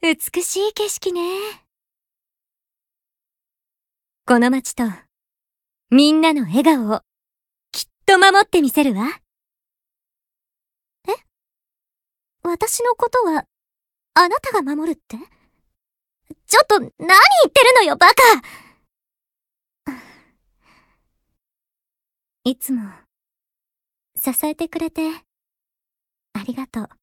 美しい景色ね。この街と、みんなの笑顔を、きっと守ってみせるわ。え？私のことは、あなたが守るって？ちょっと、何言ってるのよ、バカ！いつも、支えてくれて、ありがとう。